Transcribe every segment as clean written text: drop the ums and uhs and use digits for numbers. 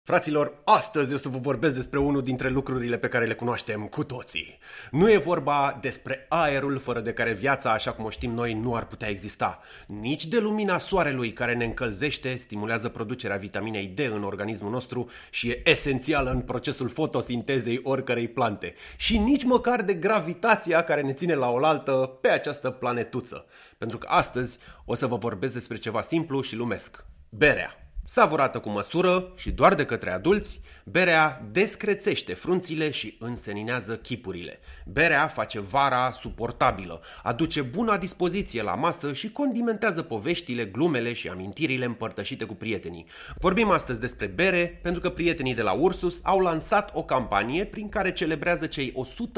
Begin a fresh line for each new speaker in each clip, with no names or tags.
Fraților, astăzi o să vă vorbesc despre unul dintre lucrurile pe care le cunoaștem cu toții. Nu e vorba despre aerul fără de care viața, așa cum o știm noi, nu ar putea exista. Nici de lumina soarelui care ne încălzește, stimulează producerea vitaminei D în organismul nostru și e esențială în procesul fotosintezei oricărei plante. Și nici măcar de gravitația care ne ține la oaltă pe această planetuță. Pentru că astăzi o să vă vorbesc despre ceva simplu și lumesc. Berea. Savurată cu măsură și doar de către adulți, berea descrețește frunțile și înseninează chipurile. Berea face vara suportabilă, aduce bună dispoziție la masă și condimentează poveștile, glumele și amintirile împărtășite cu prietenii. Vorbim astăzi despre bere pentru că prietenii de la Ursus au lansat o campanie prin care celebrează cei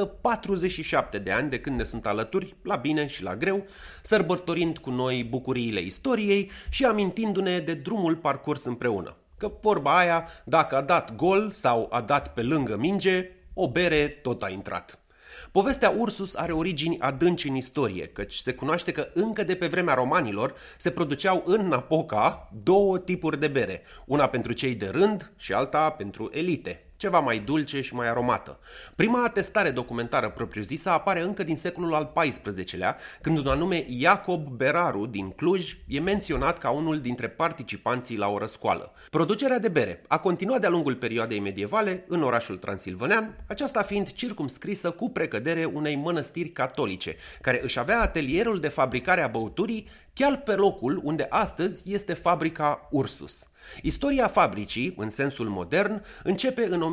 147 de ani de când ne sunt alături, la bine și la greu, sărbătorind cu noi bucuriile istoriei și amintindu-ne de drumul parcurs împreună. Că vorba aia, dacă a dat gol sau a dat pe lângă minge, o bere tot a intrat. Povestea Ursus are origini adânci în istorie, căci se cunoaște că încă de pe vremea romanilor se produceau în Napoca două tipuri de bere, una pentru cei de rând și alta pentru elite, ceva mai dulce și mai aromată. Prima atestare documentară propriu-zisă apare încă din secolul al XIV-lea, când un anume Iacob Beraru din Cluj e menționat ca unul dintre participanții la o răscoală. Producerea de bere a continuat de-a lungul perioadei medievale în orașul transilvanean, aceasta fiind circumscrisă cu precădere unei mănăstiri catolice, care își avea atelierul de fabricare a băuturii chiar pe locul unde astăzi este fabrica Ursus. Istoria fabricii, în sensul modern, începe în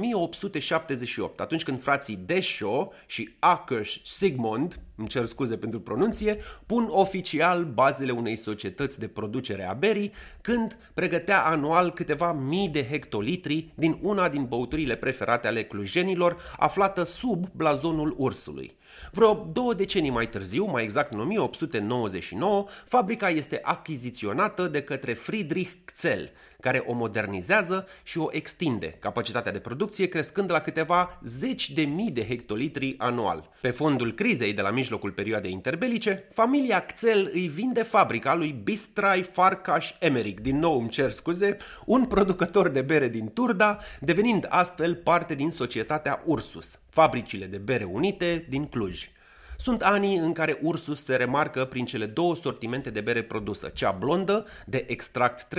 1878, atunci când frații Deschaux și Akers Sigmund, îmi cer scuze pentru pronunție, pun oficial bazele unei societăți de producere a berii, când pregătea anual câteva mii de hectolitri din una din băuturile preferate ale clujenilor, aflată sub blazonul Ursului. Vreo 2 decenii mai târziu, mai exact în 1899, fabrica este achiziționată de către Friedrich Gsell, care o modernizează și o extinde, capacitatea de producție crescând la câteva zeci de mii de hectolitri anual. Pe fondul crizei de la mijlocul perioadei interbelice, familia Gsell îi vinde fabrica lui Bistrai Farkas Emmerich, din nou îmi cer scuze, un producător de bere din Turda, devenind astfel parte din societatea Ursus, Fabricile de Bere Unite din Cluj. Sunt anii în care Ursus se remarcă prin cele două sortimente de bere produsă, cea blondă, de extract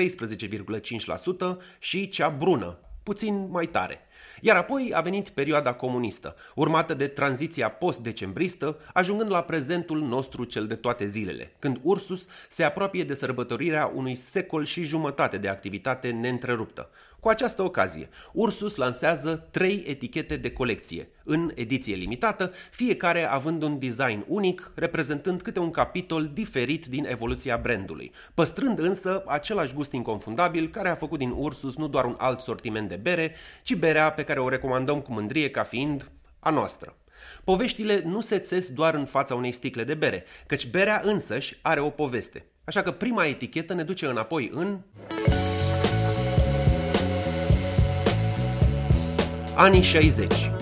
13,5% și cea brună, puțin mai tare. Iar apoi a venit perioada comunistă, urmată de tranziția post-decembristă, ajungând la prezentul nostru cel de toate zilele, când Ursus se apropie de sărbătorirea unui secol și jumătate de activitate neîntreruptă. Cu această ocazie, Ursus lansează 3 etichete de colecție, în ediție limitată, fiecare având un design unic, reprezentând câte un capitol diferit din evoluția brandului, păstrând însă același gust inconfundabil care a făcut din Ursus nu doar un alt sortiment de bere, ci berea pe care o recomandăm cu mândrie ca fiind a noastră. Poveștile nu se țes doar în fața unei sticle de bere, căci berea însăși are o poveste. Așa că prima etichetă ne duce înapoi în anii 60.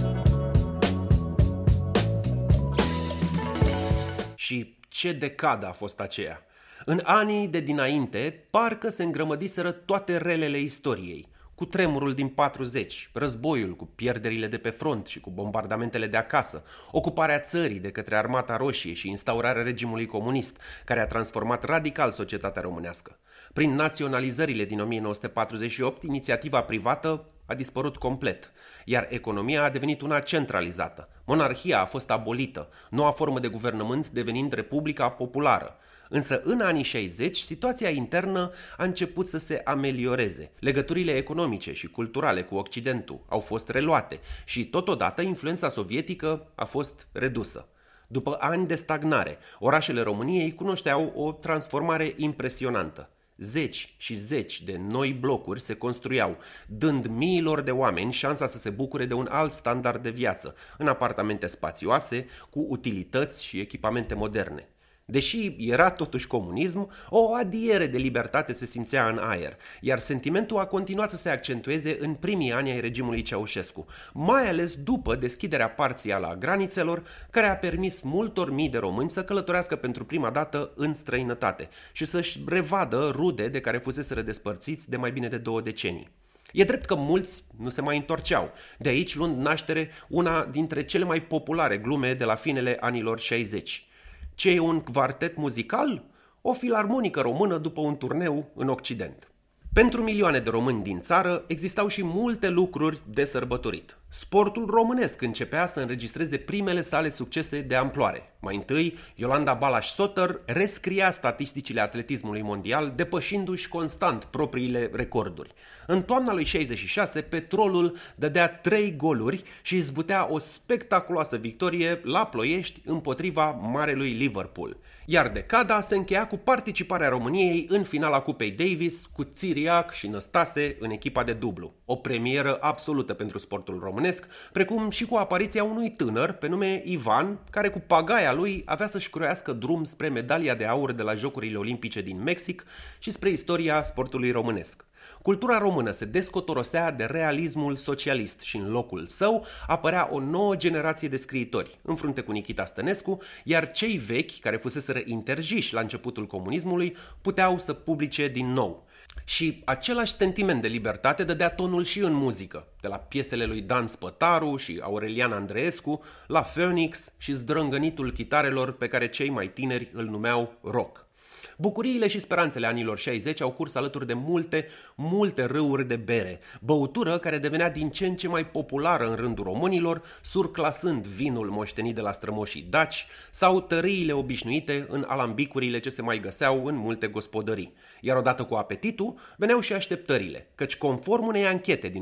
Și ce decadă a fost aceea! În anii de dinainte, parcă se îngrămădiseră toate relele istoriei. Cutremurul din 40, războiul cu pierderile de pe front și cu bombardamentele de acasă, ocuparea țării de către Armata Roșie și instaurarea regimului comunist, care a transformat radical societatea românească. Prin naționalizările din 1948, inițiativa privată a dispărut complet, iar economia a devenit una centralizată. Monarhia a fost abolită, noua formă de guvernământ devenind Republica Populară. Însă în anii 60, situația internă a început să se amelioreze. Legăturile economice și culturale cu Occidentul au fost reluate și totodată influența sovietică a fost redusă. După ani de stagnare, orașele României cunoșteau o transformare impresionantă. Zeci și zeci de noi blocuri se construiau, dând miilor de oameni șansa să se bucure de un alt standard de viață, în apartamente spațioase, cu utilități și echipamente moderne. Deși era totuși comunism, o adiere de libertate se simțea în aer, iar sentimentul a continuat să se accentueze în primii ani ai regimului Ceaușescu, mai ales după deschiderea parțială a granițelor, care a permis multor mii de români să călătorească pentru prima dată în străinătate și să-și revadă rude de care fuseseră despărțiți de mai bine de 2 decenii. E drept că mulți nu se mai întorceau, de aici luând naștere una dintre cele mai populare glume de la finele anilor 60. Ce e un quartet muzical? O filarmonică română după un turneu în Occident. Pentru milioane de români din țară existau și multe lucruri de sărbătorit. Sportul românesc începea să înregistreze primele sale succese de amploare. Mai întâi, Iolanda Balaș-Soter rescria statisticile atletismului mondial, depășindu-și constant propriile recorduri. În toamna lui 66, Petrolul dădea 3 goluri și izbutea o spectaculoasă victorie la Ploiești împotriva marelui Liverpool. Iar decada se încheia cu participarea României în finala Cupei Davis cu Țiriac și Năstase în echipa de dublu. O premieră absolută pentru sportul românesc, precum și cu apariția unui tânăr pe nume Ivan, care cu pagaia lui avea să-și croiască drum spre medalia de aur de la Jocurile Olimpice din Mexic și spre istoria sportului românesc. Cultura română se descotorosea de realismul socialist și în locul său apărea o nouă generație de scriitori, în frunte cu Nichita Stănescu, iar cei vechi, care fuseseră interjiși la începutul comunismului, puteau să publice din nou. Și același sentiment de libertate dădea tonul și în muzică, de la piesele lui Dan Spătaru și Aurelian Andreescu, la Phoenix și zdrângănitul chitarelor pe care cei mai tineri îl numeau rock. Bucuriile și speranțele anilor 60 au curs alături de multe râuri de bere, băutură care devenea din ce în ce mai populară în rândul românilor, surclasând vinul moștenit de la strămoșii daci sau tăriile obișnuite în alambicurile ce se mai găseau în multe gospodării. Iar odată cu apetitul veneau și așteptările, căci conform unei anchete din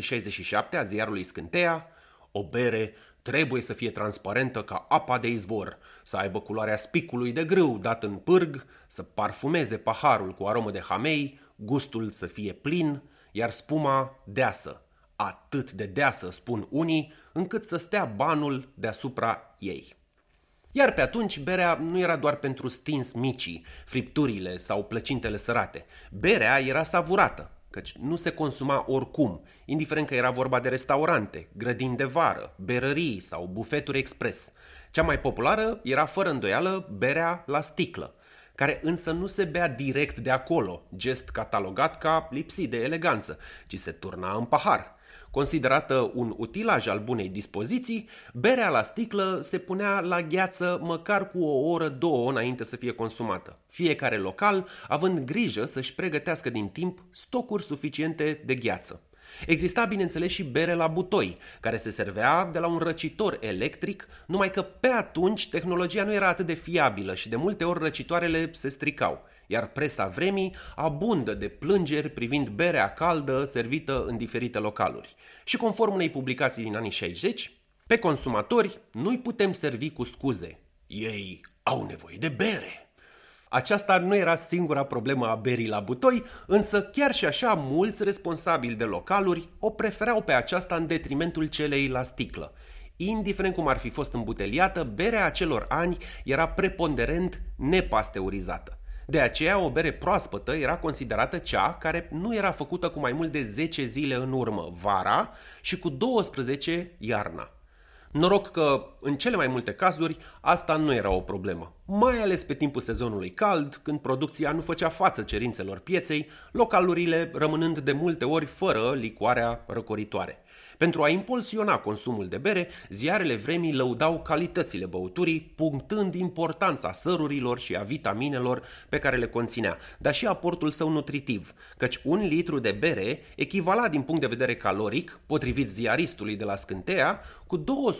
1967 a ziarului Scânteia, o bere trebuie să fie transparentă ca apa de izvor, să aibă culoarea spicului de grâu dat în pârg, să parfumeze paharul cu aromă de hamei, gustul să fie plin, iar spuma deasă, atât de deasă, spun unii, încât să stea banul deasupra ei. Iar pe atunci berea nu era doar pentru stins micii, fripturile sau plăcintele sărate. Berea era savurată, căci nu se consuma oricum, indiferent că era vorba de restaurante, grădini de vară, berării sau bufeturi expres. Cea mai populară era fără îndoială berea la sticlă, care însă nu se bea direct de acolo, gest catalogat ca lipsit de eleganță, ci se turna în pahar. Considerată un utilaj al bunei dispoziții, berea la sticlă se punea la gheață măcar cu o oră, 2 înainte să fie consumată, fiecare local având grijă să-și pregătească din timp stocuri suficiente de gheață. Exista, bineînțeles, și bere la butoi, care se servea de la un răcitor electric, numai că pe atunci tehnologia nu era atât de fiabilă și de multe ori răcitoarele se stricau, iar presa vremii abundă de plângeri privind berea caldă servită în diferite localuri. Și conform unei publicații din anii 60, pe consumatori nu-i putem servi cu scuze. Ei au nevoie de bere. Aceasta nu era singura problemă a berii la butoi, însă chiar și așa mulți responsabili de localuri o preferau pe aceasta în detrimentul celei la sticlă. Indiferent cum ar fi fost îmbuteliată, berea acelor ani era preponderent nepasteurizată. De aceea, o bere proaspătă era considerată cea care nu era făcută cu mai mult de 10 zile în urmă, vara, și cu 12 iarna. Noroc că, în cele mai multe cazuri, asta nu era o problemă, mai ales pe timpul sezonului cald, când producția nu făcea față cerințelor pieței, localurile rămânând de multe ori fără licoarea răcoritoare. Pentru a impulsiona consumul de bere, ziarele vremii lăudau calitățile băuturii, punctând importanța sărurilor și a vitaminelor pe care le conținea, dar și aportul său nutritiv, căci 1 litru de bere echivala din punct de vedere caloric, potrivit ziaristului de la Scânteia, cu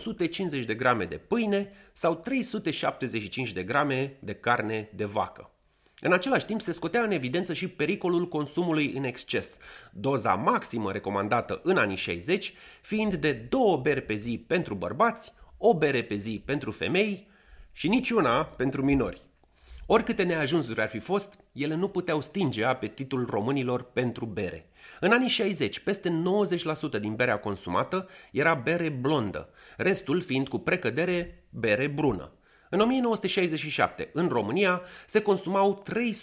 250 de grame de pâine sau 375 de grame de carne de vacă. În același timp se scotea în evidență și pericolul consumului în exces, doza maximă recomandată în anii 60 fiind de 2 beri pe zi pentru bărbați, o bere pe zi pentru femei și niciuna pentru minori. Oricâte neajunsuri ar fi fost, ele nu puteau stinge apetitul românilor pentru bere. În anii 60, peste 90% din berea consumată era bere blondă, restul fiind cu precădere bere brună. În 1967, în România, se consumau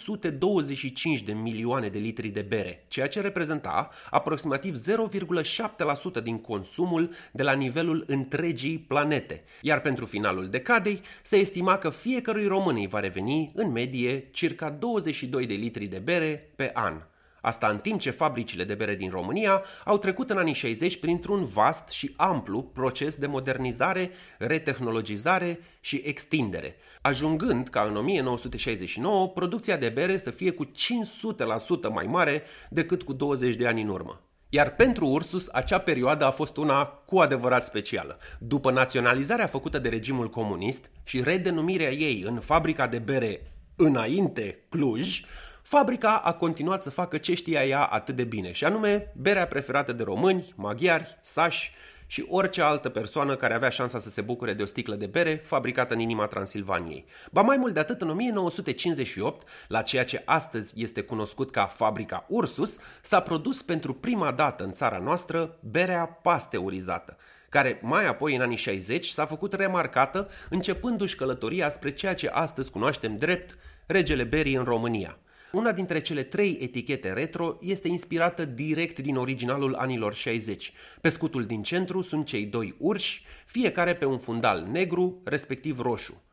325 de milioane de litri de bere, ceea ce reprezenta aproximativ 0,7% din consumul de la nivelul întregii planete, iar pentru finalul decadei se estima că fiecărui român îi va reveni în medie circa 22 de litri de bere pe an. Asta în timp ce fabricile de bere din România au trecut în anii 60 printr-un vast și amplu proces de modernizare, retehnologizare și extindere, ajungând ca în 1969 producția de bere să fie cu 500% mai mare decât cu 20 de ani în urmă. Iar pentru Ursus, acea perioadă a fost una cu adevărat specială. După naționalizarea făcută de regimul comunist și redenumirea ei în Fabrica de Bere Înainte Cluj, fabrica a continuat să facă ce știa ea atât de bine, și anume berea preferată de români, maghiari, sași și orice altă persoană care avea șansa să se bucure de o sticlă de bere fabricată în inima Transilvaniei. Ba mai mult de atât, în 1958, la ceea ce astăzi este cunoscut ca Fabrica Ursus, s-a produs pentru prima dată în țara noastră berea pasteurizată, care mai apoi în anii 60 s-a făcut remarcată, începându-și călătoria spre ceea ce astăzi cunoaștem drept regele berii în România. Una dintre cele 3 etichete retro este inspirată direct din originalul anilor 60. Pe scutul din centru sunt cei 2 urși, fiecare pe un fundal negru, respectiv roșu.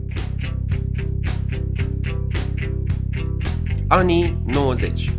Anii 90.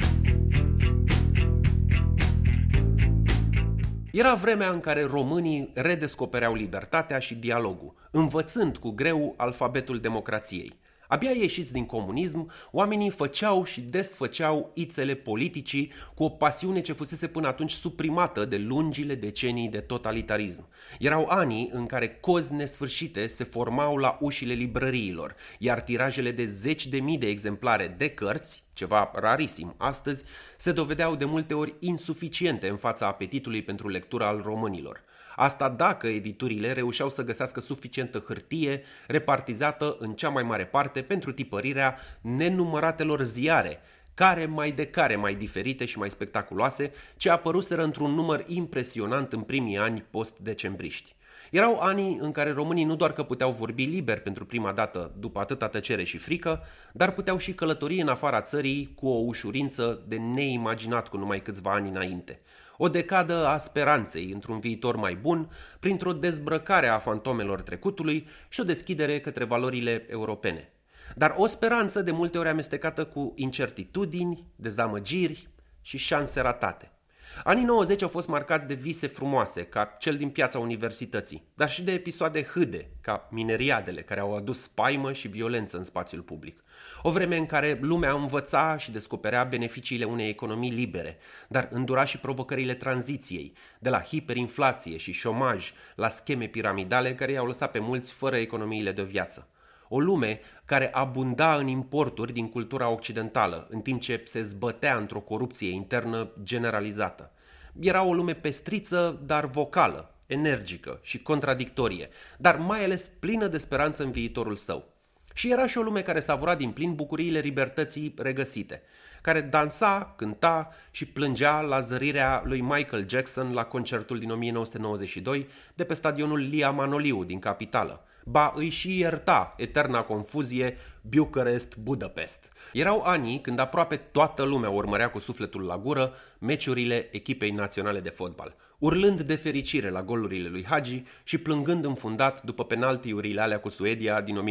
Era vremea în care românii redescopereau libertatea și dialogul, învățând cu greu alfabetul democrației. Abia ieșiți din comunism, oamenii făceau și desfăceau ițele politicii cu o pasiune ce fusese până atunci suprimată de lungile decenii de totalitarism. Erau anii în care cozi nesfârșite se formau la ușile librăriilor, iar tirajele de 10.000 de exemplare de cărți, ceva rarisim astăzi, se dovedeau de multe ori insuficiente în fața apetitului pentru lectura al românilor. Asta dacă editurile reușeau să găsească suficientă hârtie repartizată în cea mai mare parte pentru tipărirea nenumăratelor ziare, care mai diferite și mai spectaculoase, ce apăruseră într-un număr impresionant în primii ani post-decembriști. Erau anii în care românii nu doar că puteau vorbi liber pentru prima dată după atâta tăcere și frică, dar puteau și călători în afara țării cu o ușurință de neimaginat cu numai câțiva ani înainte. O decadă a speranței într-un viitor mai bun, printr-o dezbrăcare a fantomelor trecutului și o deschidere către valorile europene. Dar o speranță de multe ori amestecată cu incertitudini, dezamăgiri și șanse ratate. Anii 90 au fost marcați de vise frumoase, ca cel din Piața Universității, dar și de episoade hâde, ca mineriadele, care au adus spaimă și violență în spațiul public. O vreme în care lumea învăța și descoperea beneficiile unei economii libere, dar îndura și provocările tranziției, de la hiperinflație și șomaj la scheme piramidale care i-au lăsat pe mulți fără economiile de viață. O lume care abunda în importuri din cultura occidentală, în timp ce se zbătea într-o corupție internă generalizată. Era o lume pestriță, dar vocală, energică și contradictorie, dar mai ales plină de speranță în viitorul său. Și era și o lume care savura din plin bucuriile libertății regăsite, care dansa, cânta și plângea la zărirea lui Michael Jackson la concertul din 1992 de pe stadionul Lia Manoliu din capitală. Ba îi și ierta eterna confuzie Bucharest-Budapest. Erau anii când aproape toată lumea urmărea cu sufletul la gură meciurile echipei naționale de fotbal, urlând de fericire la golurile lui Hagi și plângând înfundat după penaltiurile alea cu Suedia din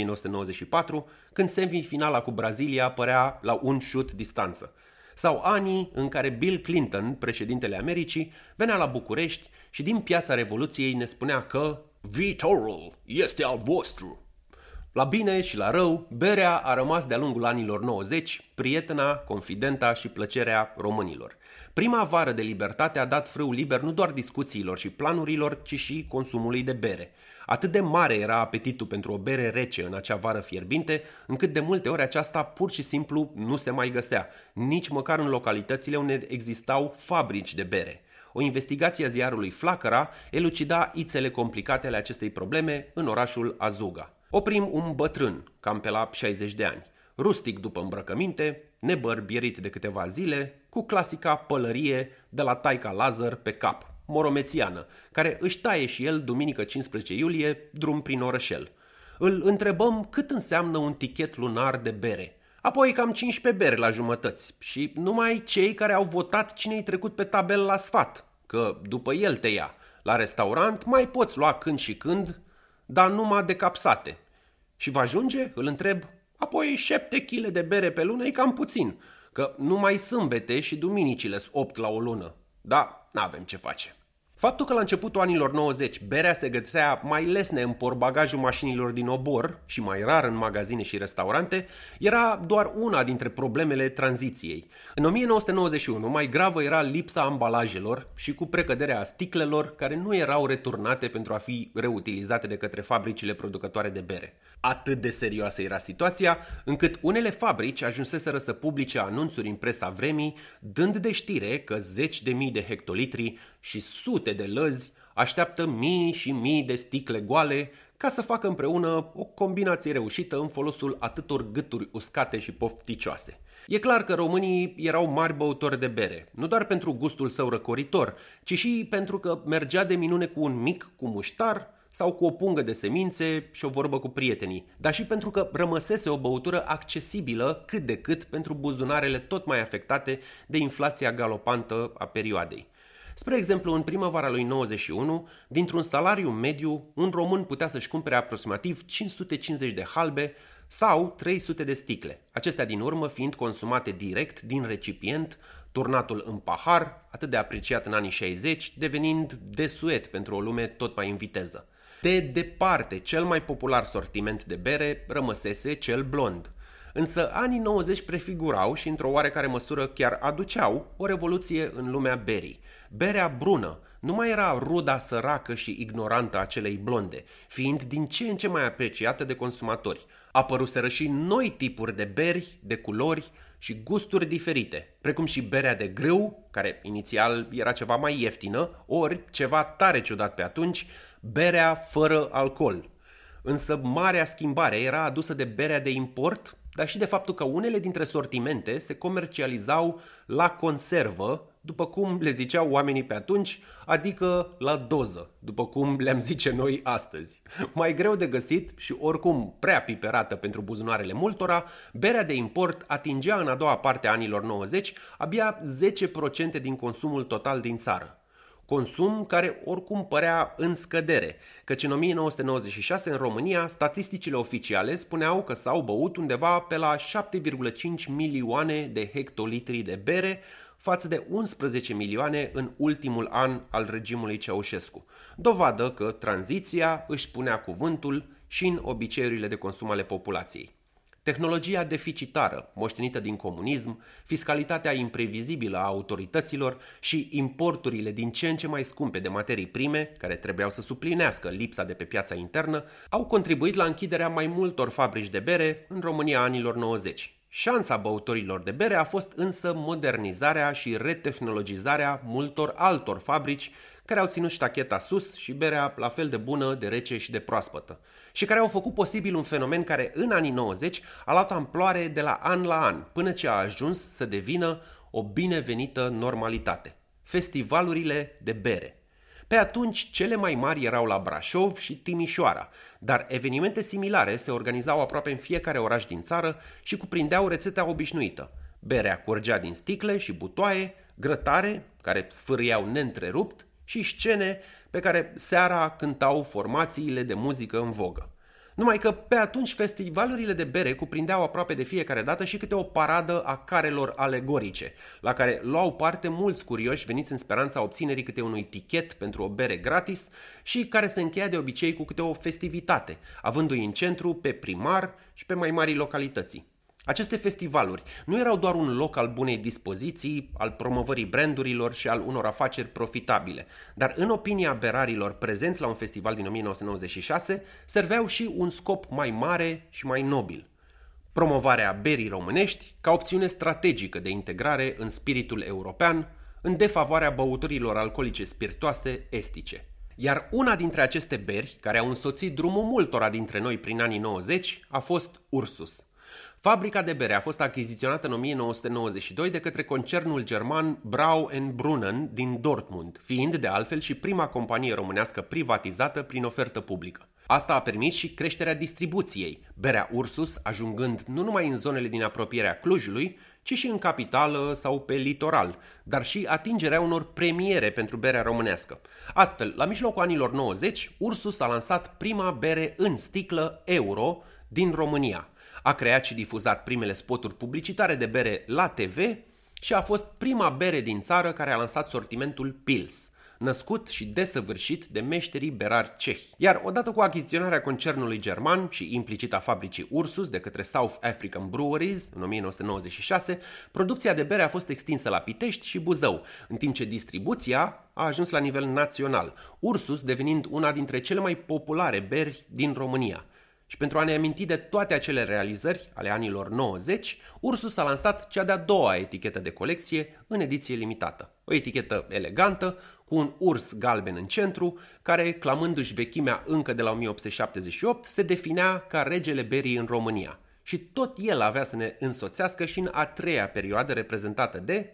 1994, când semifinala cu Brazilia părea la un șut distanță. Sau anii în care Bill Clinton, președintele Americii, venea la București și din Piața Revoluției ne spunea că viitorul este al vostru. La bine și la rău, berea a rămas de-a lungul anilor 90 prietena, confidenta și plăcerea românilor. Prima vară de libertate a dat frâu liber nu doar discuțiilor și planurilor, ci și consumului de bere. Atât de mare era apetitul pentru o bere rece în acea vară fierbinte, încât de multe ori aceasta pur și simplu nu se mai găsea, nici măcar în localitățile unde existau fabrici de bere. O investigație a ziarului Flacăra elucida ițele complicate ale acestei probleme în orașul Azuga. Oprim un bătrân, cam pe la 60 de ani, rustic după îmbrăcăminte, nebărbierit de câteva zile, cu clasica pălărie de la taica Lazar pe cap, moromețiană, care își taie și el duminică 15 iulie drum prin orășel. Îl întrebăm cât înseamnă un tichet lunar de bere. Apoi cam 15 bere la jumătăți și numai cei care au votat cine-i trecut pe tabel la sfat, că după el te ia. La restaurant mai poți lua când și când, dar numai de capsate. Și va ajunge? Îl întreb. Apoi 7 kg de bere pe lună e cam puțin, că numai sâmbete și duminicile sunt 8 la o lună. Da, n-avem ce face. Faptul că la începutul anilor 90 berea se găsea mai lesne în portbagajul mașinilor din obor și mai rar în magazine și restaurante era doar una dintre problemele tranziției. În 1991 mai gravă era lipsa ambalajelor și cu precăderea sticlelor care nu erau returnate pentru a fi reutilizate de către fabricile producătoare de bere. Atât de serioasă era situația, încât unele fabrici ajunseseră să publice anunțuri în presa vremii, dând de știre că zeci de mii de hectolitri și sute de lăzi așteaptă mii și mii de sticle goale ca să facă împreună o combinație reușită în folosul atâtor gâturi uscate și pofticioase. E clar că românii erau mari băutori de bere, nu doar pentru gustul său răcoritor, ci și pentru că mergea de minune cu un mic, cu muștar sau cu o pungă de semințe și o vorbă cu prietenii, dar și pentru că rămăsese o băutură accesibilă cât de cât pentru buzunarele tot mai afectate de inflația galopantă a perioadei. Spre exemplu, în primăvara lui 91, dintr-un salariu mediu, un român putea să-și cumpere aproximativ 550 de halbe sau 300 de sticle, acestea din urmă fiind consumate direct din recipient, turnatul în pahar, atât de apreciat în anii 60, devenind desuet pentru o lume tot mai în viteză. De departe, cel mai popular sortiment de bere rămăsese cel blond. Însă anii 90 prefigurau și într-o oarecare măsură chiar aduceau o revoluție în lumea berii. Berea brună nu mai era ruda săracă și ignorantă a celei blonde, fiind din ce în ce mai apreciată de consumatori. Apăruseră și noi tipuri de beri, de culori și gusturi diferite, precum și berea de grâu, care inițial era ceva mai ieftină, ori ceva tare ciudat pe atunci, berea fără alcool. Însă marea schimbare era adusă de berea de import, dar și de faptul că unele dintre sortimente se comercializau la conservă, după cum le ziceau oamenii pe atunci, adică la doză, după cum le-am zice noi astăzi. Mai greu de găsit și oricum prea piperată pentru buzunarele multora, berea de import atingea în a doua parte a anilor 90 abia 10% din consumul total din țară. Consum care oricum părea în scădere, căci în 1996 în România statisticile oficiale spuneau că s-au băut undeva pe la 7,5 milioane de hectolitri de bere față de 11 milioane în ultimul an al regimului Ceaușescu. Dovadă că tranziția își punea cuvântul și în obiceiurile de consum ale populației. Tehnologia deficitară, moștenită din comunism, fiscalitatea imprevizibilă a autorităților și importurile din ce în ce mai scumpe de materii prime, care trebuiau să suplinească lipsa de pe piața internă, au contribuit la închiderea mai multor fabrici de bere în România anilor 90. Șansa băutorilor de bere a fost însă modernizarea și retehnologizarea multor altor fabrici care au ținut ștacheta sus și berea la fel de bună, de rece și de proaspătă și care au făcut posibil un fenomen care în anii 90 a luat amploare de la an, până ce a ajuns să devină o binevenită normalitate. Festivalurile de bere. Pe atunci, cele mai mari erau la Brașov și Timișoara, dar evenimente similare se organizau aproape în fiecare oraș din țară și cuprindeau rețeta obișnuită. Berea curgea din sticle și butoaie, grătare, care sfârâiau neîntrerupt, și scene pe care seara cântau formațiile de muzică în vogă. Numai că pe atunci festivalurile de bere cuprindeau aproape de fiecare dată și câte o paradă a carelor alegorice, la care luau parte mulți curioși veniți în speranța obținerii câte unui tichet pentru o bere gratis și care se încheia de obicei cu câte o festivitate, avându-i în centru pe primar și pe mai mari localității. Aceste festivaluri nu erau doar un loc al bunei dispoziții, al promovării brandurilor și al unor afaceri profitabile, dar în opinia berarilor prezenți la un festival din 1996, serveau și un scop mai mare și mai nobil: promovarea berii românești ca opțiune strategică de integrare în spiritul european, în defavoarea băuturilor alcoolice spiritoase estice. Iar una dintre aceste beri, care au însoțit drumul multora dintre noi prin anii 90, a fost Ursus. Fabrica de bere a fost achiziționată în 1992 de către concernul german Brau & Brunnen din Dortmund, fiind de altfel și prima companie românească privatizată prin ofertă publică. Asta a permis și creșterea distribuției, berea Ursus ajungând nu numai în zonele din apropierea Clujului, ci și în capitală sau pe litoral, dar și atingerea unor premiere pentru berea românească. Astfel, la mijlocul anilor 90, Ursus a lansat prima bere în sticlă euro din România. A creat și difuzat primele spoturi publicitare de bere la TV și a fost prima bere din țară care a lansat sortimentul Pils, născut și desăvârșit de meșterii berari cehi. Iar odată cu achiziționarea concernului german și implicit a fabricii Ursus de către South African Breweries în 1996, producția de bere a fost extinsă la Pitești și Buzău, în timp ce distribuția a ajuns la nivel național, Ursus devenind una dintre cele mai populare beri din România. Și pentru a ne aminti de toate acele realizări ale anilor 90, Ursus a lansat cea de-a doua etichetă de colecție în ediție limitată. O etichetă elegantă, cu un urs galben în centru, care, clamându-și vechimea încă de la 1878, se definea ca regele berii în România. Și tot el avea să ne însoțească și în a treia perioadă reprezentată de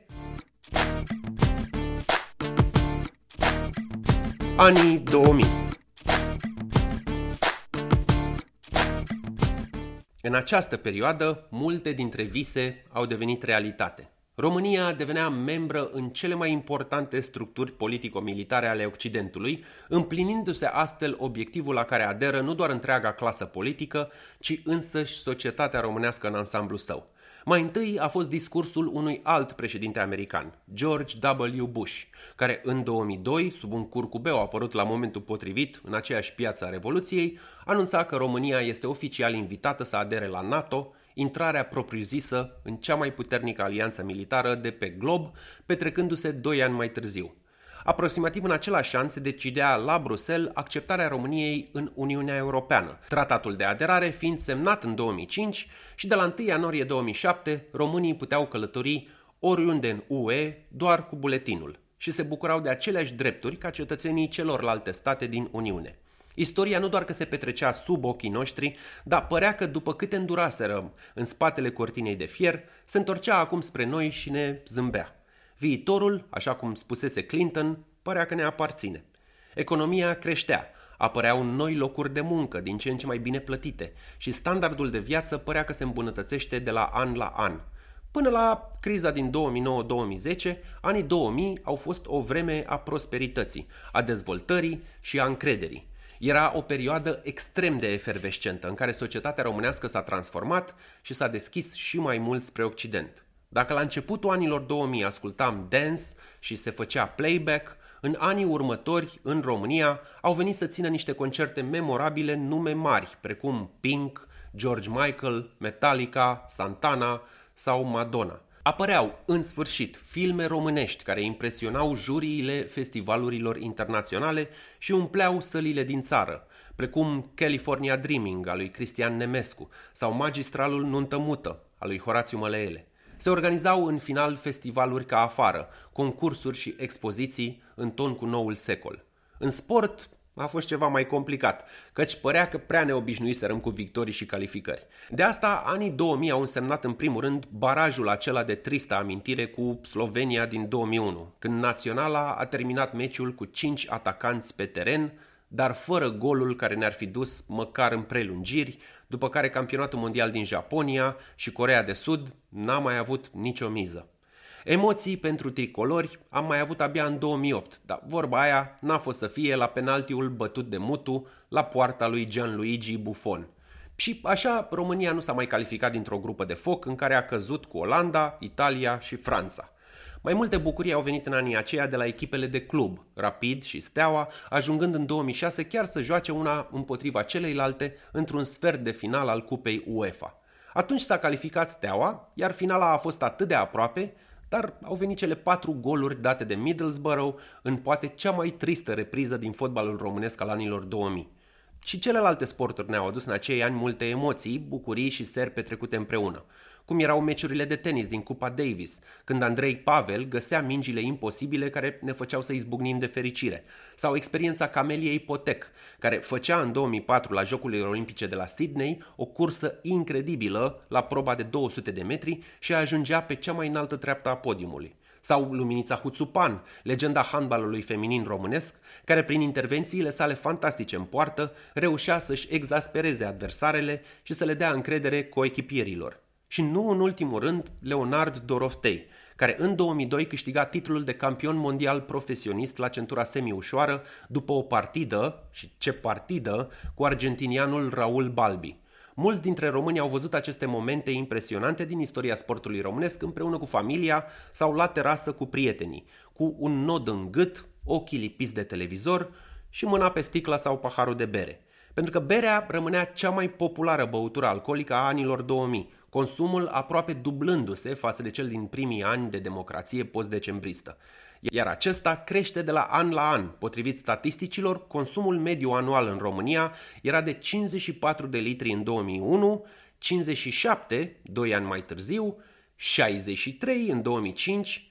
anii 2000. În această perioadă, multe dintre vise au devenit realitate. România devenea membră în cele mai importante structuri politico-militare ale Occidentului, împlinindu-se astfel obiectivul la care aderă nu doar întreaga clasă politică, ci însăși societatea românească în ansamblu său. Mai întâi a fost discursul unui alt președinte american, George W. Bush, care în 2002, sub un curcubeu apărut la momentul potrivit în aceeași piață a Revoluției, anunța că România este oficial invitată să adere la NATO, intrarea propriu-zisă în cea mai puternică alianță militară de pe glob, petrecându-se 2 ani mai târziu. Aproximativ în același an se decidea la Bruxelles acceptarea României în Uniunea Europeană, tratatul de aderare fiind semnat în 2005 și de la 1 ianuarie 2007 românii puteau călători oriunde în UE doar cu buletinul și se bucurau de aceleași drepturi ca cetățenii celorlalte state din Uniune. Istoria nu doar că se petrecea sub ochii noștri, dar părea că după câte înduraserăm în spatele cortinei de fier, se întorcea acum spre noi și ne zâmbea. Viitorul, așa cum spusese Clinton, părea că ne aparține. Economia creștea, apăreau noi locuri de muncă din ce în ce mai bine plătite și standardul de viață părea că se îmbunătățește de la an la an. Până la criza din 2009-2010, anii 2000 au fost o vreme a prosperității, a dezvoltării și a încrederii. Era o perioadă extrem de efervescentă în care societatea românească s-a transformat și s-a deschis și mai mult spre Occident. Dacă la începutul anilor 2000 ascultam dance și se făcea playback, în anii următori, în România, au venit să țină niște concerte memorabile nume mari, precum Pink, George Michael, Metallica, Santana sau Madonna. Apăreau, în sfârșit, filme românești care impresionau juriile festivalurilor internaționale și umpleau sălile din țară, precum California Dreaming al lui Cristian Nemescu sau Magistralul Nuntă Mută al lui Horațiu Măleele. Se organizau în final festivaluri ca afară, concursuri și expoziții în ton cu noul secol. În sport a fost ceva mai complicat, căci părea că prea ne obișnuiserăm cu victorii și calificări. De asta, anii 2000 au însemnat în primul rând barajul acela de tristă amintire cu Slovenia din 2001, când naționala a terminat meciul cu 5 atacanți pe teren, dar fără golul care ne-ar fi dus măcar în prelungiri, după care campionatul mondial din Japonia și Coreea de Sud n-a mai avut nicio miză. Emoții pentru tricolori am mai avut abia în 2008, dar vorba aia n-a fost să fie la penaltiul bătut de Mutu la poarta lui Gianluigi Buffon. Și așa România nu s-a mai calificat dintr-o grupă de foc în care a căzut cu Olanda, Italia și Franța. Mai multe bucurii au venit în anii aceia de la echipele de club, Rapid și Steaua, ajungând în 2006 chiar să joace una împotriva celeilalte într-un sfert de final al Cupei UEFA. Atunci s-a calificat Steaua, iar finala a fost atât de aproape, dar au venit cele 4 goluri date de Middlesbrough în poate cea mai tristă repriză din fotbalul românesc al anilor 2000. Și celelalte sporturi ne-au adus în acei ani multe emoții, bucurii și seri petrecute împreună. Cum erau meciurile de tenis din Cupa Davis, când Andrei Pavel găsea mingile imposibile care ne făceau să izbucnim de fericire, sau experiența Cameliei Potec, care făcea în 2004 la Jocurile Olimpice de la Sydney o cursă incredibilă la proba de 200 de metri și ajungea pe cea mai înaltă treaptă a podiumului. Sau Luminița Huțupan, legenda handbalului feminin românesc, care prin intervențiile sale fantastice în poartă reușea să-și exaspereze adversarele și să le dea încredere coechipierilor. Și nu în ultimul rând Leonard Doroftei, care în 2002 câștiga titlul de campion mondial profesionist la centura semiușoară după o partidă, și ce partidă, cu argentinianul Raul Balbi. Mulți dintre români au văzut aceste momente impresionante din istoria sportului românesc împreună cu familia sau la terasă cu prietenii, cu un nod în gât, ochii lipiți de televizor și mâna pe sticla sau paharul de bere. Pentru că berea rămânea cea mai populară băutură alcoolică a anilor 2000, consumul aproape dublându-se față de cel din primii ani de democrație post-decembristă. Iar acesta crește de la an la an. Potrivit statisticilor, consumul mediu anual în România era de 54 de litri în 2001, 57 2 ani mai târziu, 63 în 2005,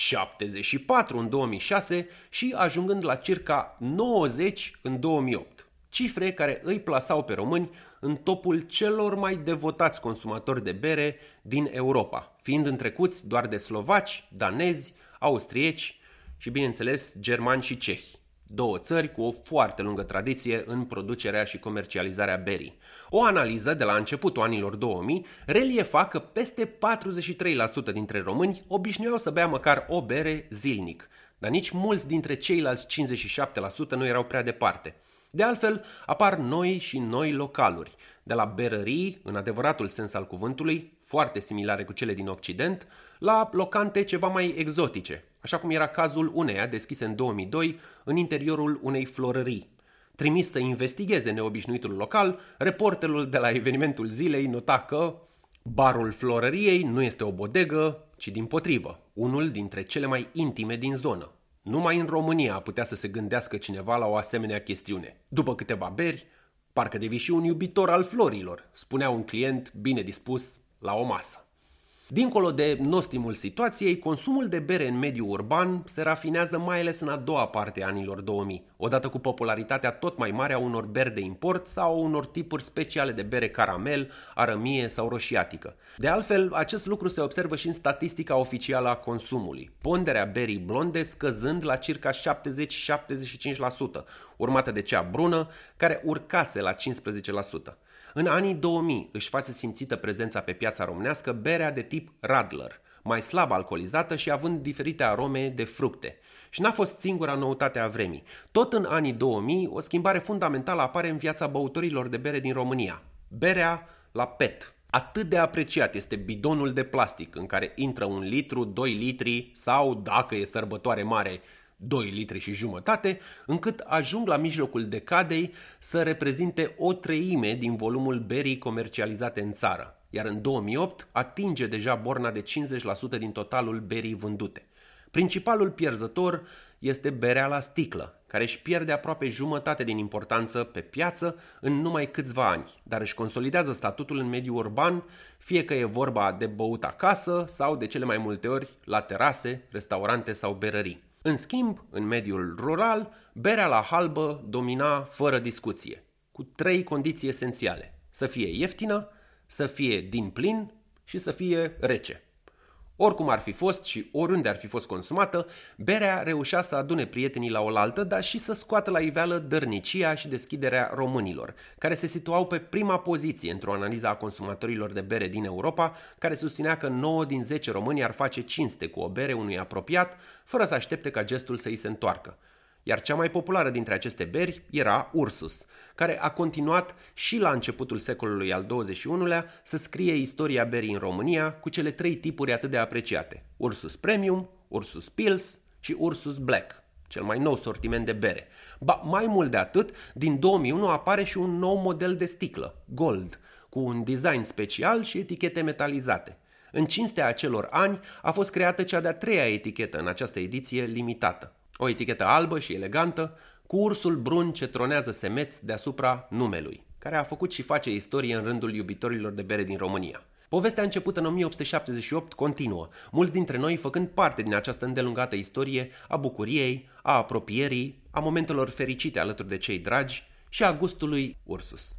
74 în 2006 și ajungând la circa 90 în 2008. Cifre care îi plasau pe români în topul celor mai devotați consumatori de bere din Europa, fiind întrecuți doar de slovaci, danezi, austrieci și, bineînțeles, germani și cehi, două țări cu o foarte lungă tradiție în producerea și comercializarea berii. O analiză de la începutul anilor 2000 reliefa că peste 43% dintre români obișnuiau să bea măcar o bere zilnic, dar nici mulți dintre ceilalți 57% nu erau prea departe. De altfel, apar noi și noi localuri, de la berării, în adevăratul sens al cuvântului, foarte similare cu cele din Occident, la locante ceva mai exotice, așa cum era cazul uneia deschise în 2002 în interiorul unei florării. Trimis să investigheze neobișnuitul local, reporterul de la evenimentul zilei nota că barul florăriei nu este o bodegă, ci dimpotrivă, unul dintre cele mai intime din zonă. Numai în România putea să se gândească cineva la o asemenea chestiune. După câteva beri, parcă devii și un iubitor al florilor, spunea un client bine dispus la o masă. Dincolo de nostimul situației, consumul de bere în mediul urban se rafinează mai ales în a doua parte a anilor 2000, odată cu popularitatea tot mai mare a unor beri de import sau a unor tipuri speciale de bere caramel, arămie sau roșiatică. De altfel, acest lucru se observă și în statistica oficială a consumului, ponderea berii blonde scăzând la circa 70-75%, urmată de cea brună, care urcase la 15%. În anii 2000 își face simțită prezența pe piața românească berea de tip Radler, mai slab alcoolizată și având diferite arome de fructe. Și n-a fost singura noutate a vremii. Tot în anii 2000, o schimbare fundamentală apare în viața băutorilor de bere din România. Berea la PET. Atât de apreciat este bidonul de plastic în care intră 1 litru, 2 litri sau, dacă e sărbătoare mare, 2 litri și jumătate, încât ajung la mijlocul decadei să reprezinte o treime din volumul berii comercializate în țară, iar în 2008 atinge deja borna de 50% din totalul berii vândute. Principalul pierzător este berea la sticlă, care își pierde aproape jumătate din importanță pe piață în numai câțiva ani, dar își consolidează statutul în mediul urban, fie că e vorba de băut acasă sau de cele mai multe ori la terase, restaurante sau berării. În schimb, în mediul rural, berea la halbă domina fără discuție, cu 3 condiții esențiale: să fie ieftină, să fie din plin și să fie rece. Oricum ar fi fost și oriunde ar fi fost consumată, berea reușea să adune prietenii la oaltă, dar și să scoată la iveală dărnicia și deschiderea românilor, care se situau pe prima poziție într-o analiză a consumatorilor de bere din Europa, care susținea că 9 din 10 români ar face cinste cu o bere unui apropiat, fără să aștepte ca gestul să îi se întoarcă. Iar cea mai populară dintre aceste beri era Ursus, care a continuat și la începutul secolului al XXI-lea să scrie istoria berii în România cu cele 3 tipuri atât de apreciate: Ursus Premium, Ursus Pils și Ursus Black, cel mai nou sortiment de bere. Ba, mai mult de atât, din 2001 apare și un nou model de sticlă, Gold, cu un design special și etichete metalizate. În cinstea acelor ani a fost creată cea de-a 3-a etichetă în această ediție limitată. O etichetă albă și elegantă, cu ursul brun ce tronează semeț deasupra numelui, care a făcut și face istorie în rândul iubitorilor de bere din România. Povestea începută în 1878 continuă, mulți dintre noi făcând parte din această îndelungată istorie a bucuriei, a apropierii, a momentelor fericite alături de cei dragi și a gustului Ursus.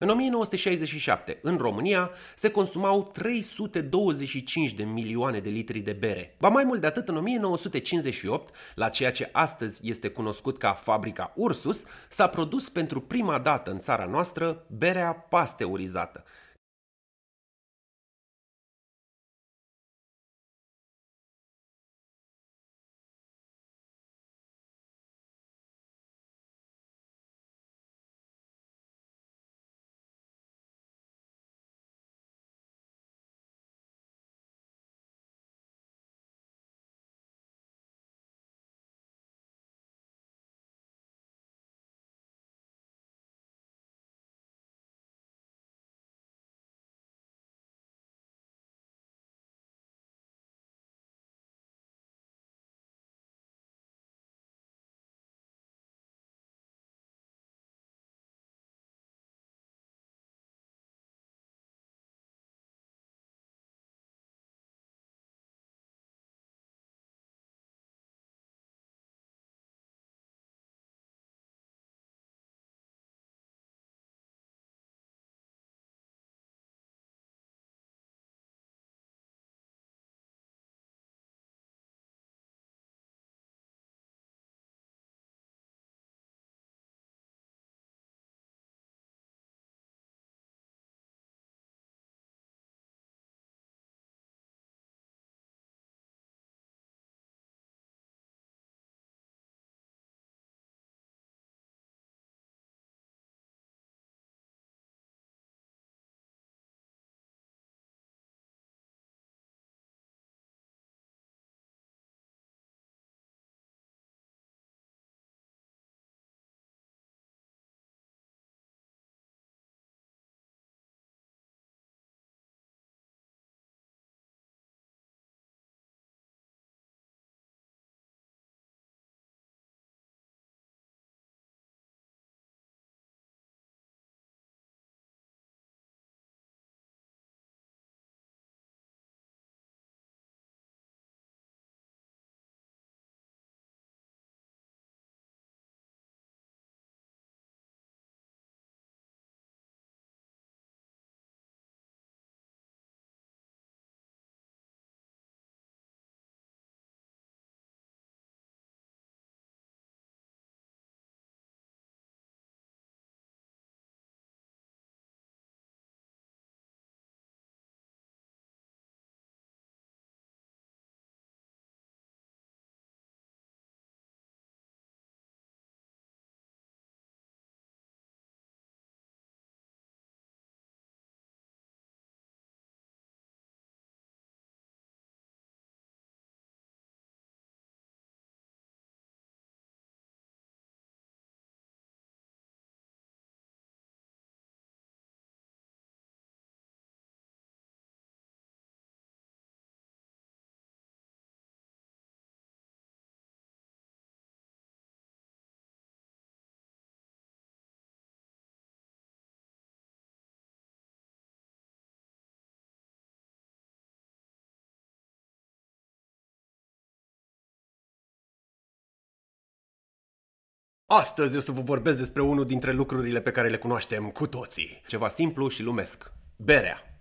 În 1967, în România, se consumau 325 de milioane de litri de bere. Ba mai mult de atât, în 1958, la ceea ce astăzi este cunoscut ca fabrica Ursus, s-a produs pentru prima dată în țara noastră berea pasteurizată. Astăzi o să vă vorbesc despre unul dintre lucrurile pe care le cunoaștem cu toții. Ceva simplu și lumesc. Berea.